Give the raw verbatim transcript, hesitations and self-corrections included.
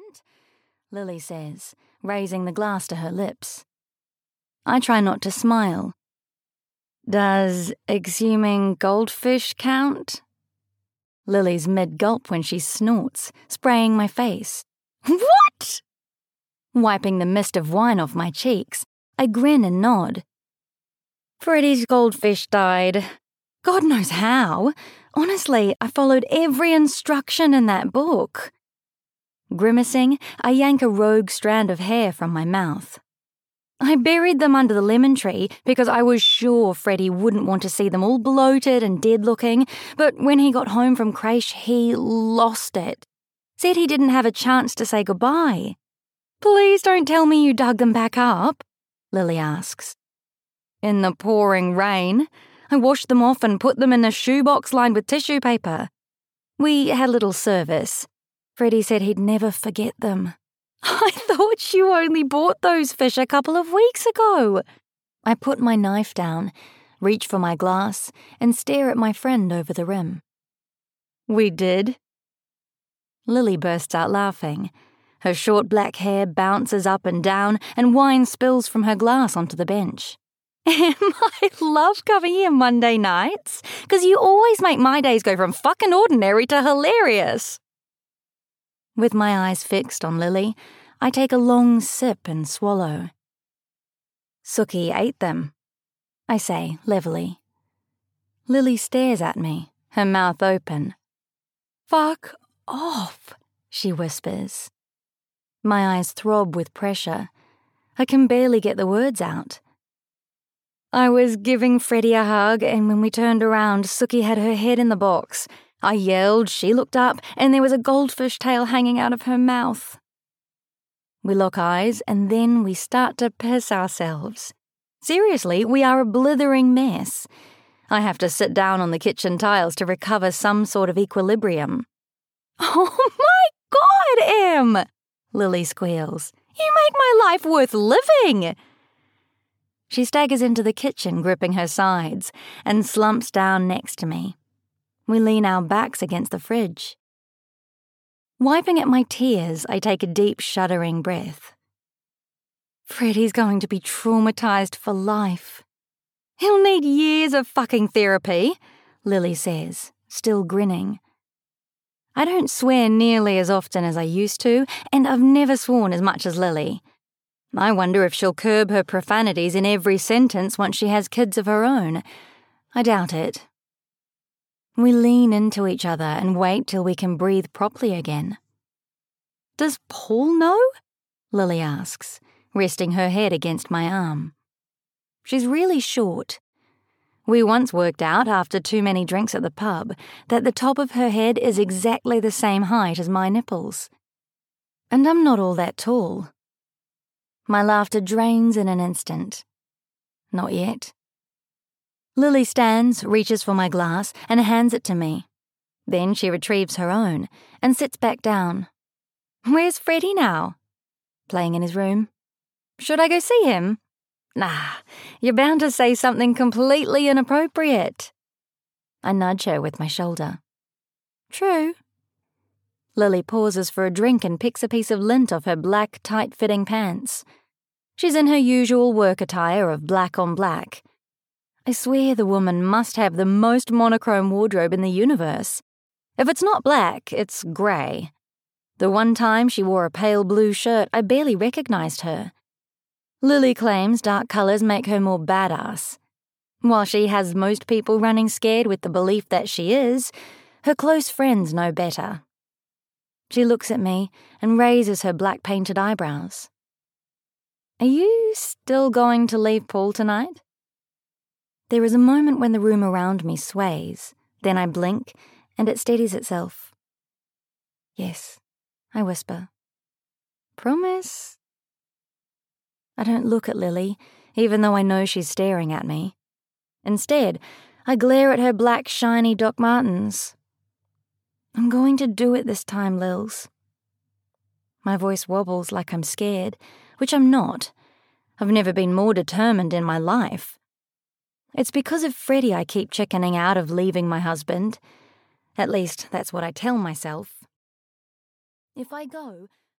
moment, Lily says, raising the glass to her lips. I try not to smile. Does exhuming goldfish count? Lily's mid-gulp when she snorts, spraying my face. What? Wiping the mist of wine off my cheeks, I grin and nod. Freddie's goldfish died. God knows how. Honestly, I followed every instruction in that book. Grimacing, I yank a rogue strand of hair from my mouth. I buried them under the lemon tree because I was sure Freddie wouldn't want to see them all bloated and dead-looking, but when he got home from creche, he lost it. Said he didn't have a chance to say goodbye. Please don't tell me you dug them back up, Lily asks. In the pouring rain, I washed them off and put them in a shoebox lined with tissue paper. We had a little service. Freddie said he'd never forget them. I thought you only bought those fish a couple of weeks ago. I put my knife down, reach for my glass, and stare at my friend over the rim. We did. Lily bursts out laughing. Her short black hair bounces up and down, and wine spills from her glass onto the bench. Em, I love coming here Monday nights, because you always make my days go from fucking ordinary to hilarious. With my eyes fixed on Lily, I take a long sip and swallow. Sookie ate them, I say levelly. Lily stares at me, her mouth open. Fuck off, she whispers. My eyes throb with pressure. I can barely get the words out. I was giving Freddie a hug, and when we turned around, Sookie had her head in the box. I yelled, she looked up, and there was a goldfish tail hanging out of her mouth. We lock eyes, and then we start to piss ourselves. Seriously, we are a blithering mess. I have to sit down on the kitchen tiles to recover some sort of equilibrium. Oh my God, Em! Lily squeals. You make my life worth living! She staggers into the kitchen, gripping her sides, and slumps down next to me. We lean our backs against the fridge. Wiping at my tears, I take a deep, shuddering breath. Freddie's going to be traumatized for life. He'll need years of fucking therapy, Lily says, still grinning. I don't swear nearly as often as I used to, and I've never sworn as much as Lily. I wonder if she'll curb her profanities in every sentence once she has kids of her own. I doubt it. We lean into each other and wait till we can breathe properly again. Does Paul know? Lily asks, resting her head against my arm. She's really short. We once worked out, after too many drinks at the pub, that the top of her head is exactly the same height as my nipples. And I'm not all that tall. My laughter drains in an instant. Not yet. Lily stands, reaches for my glass, and hands it to me. Then she retrieves her own and sits back down. Where's Freddie now? Playing in his room. Should I go see him? Nah, you're bound to say something completely inappropriate. I nudge her with my shoulder. True. Lily pauses for a drink and picks a piece of lint off her black, tight-fitting pants. She's in her usual work attire of black on black. I swear the woman must have the most monochrome wardrobe in the universe. If it's not black, it's grey. The one time she wore a pale blue shirt, I barely recognized her. Lily claims dark colours make her more badass. While she has most people running scared with the belief that she is, her close friends know better. She looks at me and raises her black painted eyebrows. Are you still going to leave Paul tonight? There is a moment when the room around me sways, then I blink and it steadies itself. Yes, I whisper. Promise? I don't look at Lily, even though I know she's staring at me. Instead, I glare at her black, shiny Doc Martens. I'm going to do it this time, Lils. My voice wobbles like I'm scared, which I'm not. I've never been more determined in my life. It's because of Freddie I keep chickening out of leaving my husband. At least, that's what I tell myself. If I go,